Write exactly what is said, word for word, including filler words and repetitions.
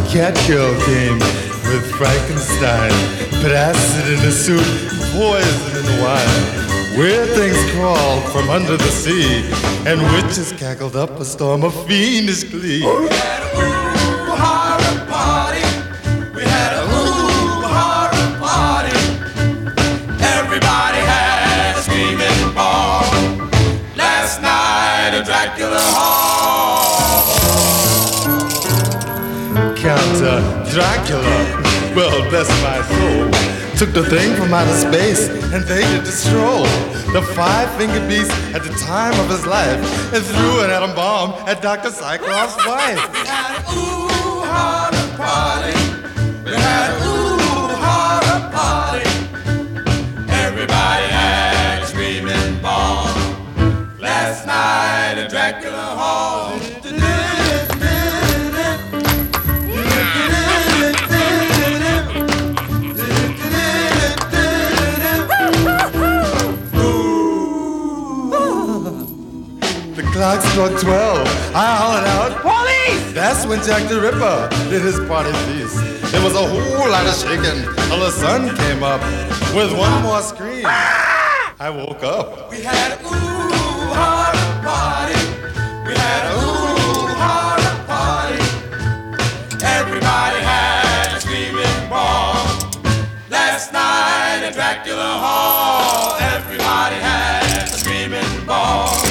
Catgirl came with Frankenstein, put acid in the soup, poison in the wine. Weird things crawled from under the sea, and witches cackled up a storm of fiendish glee. We had a ooh horror party. We had a ooh horror party. Everybody had a screaming ball. Last night at Dracula Hall. Count uh, Dracula, well, bless my soul, took the thing from outer space and they did the stroll. The five-fingered beast at the time of his life and threw an atom bomb at Doctor Cyclops' wife. We had a ooh horror party. We had a ooh horror party. Everybody had a screaming ball. Last night at Dracula Hall. The clock struck twelve. I hollered out, "Police!" That's when Jack the Ripper did his party feast. There was a whole lot of shaking till the sun came up. With one more scream, I woke up. We had a ooh horror party. We had a ooh horror party. Everybody had a screaming ball. Last night at Dracula Hall. Everybody had a screaming ball.